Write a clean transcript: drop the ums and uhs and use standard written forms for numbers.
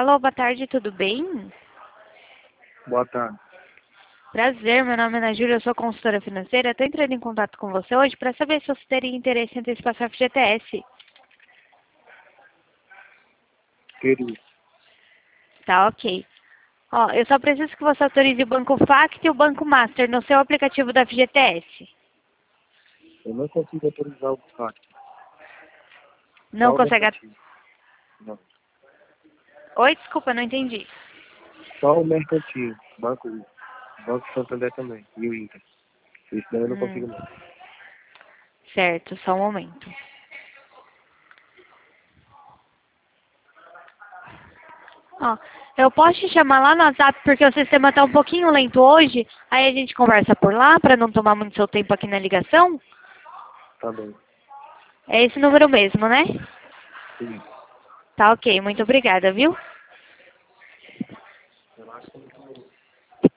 Alô, boa tarde, tudo bem? Boa tarde. Prazer, meu nome é Ana Júlia, eu sou consultora financeira. Estou entrando em contato com você hoje para saber se você teria interesse em antecipar seu FGTS. Querido, Tá, ok. Ó, eu só preciso que você autorize o Banco Fact e o Banco Master no seu aplicativo da FGTS. eu não consigo autorizar o fax, Não só o consegue... mercantil. Não. Oi, desculpa, não entendi. Só o mercantil. Banco Santander também. E o Inter. Isso daí eu não consigo não. Certo, só um momento. Ó, eu posso te chamar lá no WhatsApp porque o sistema está um pouquinho lento hoje. Aí a gente conversa por lá para não tomar muito seu tempo aqui na ligação. Tá bem. É esse número mesmo, né? Sim. Tá ok, muito obrigada, viu? Eu acho que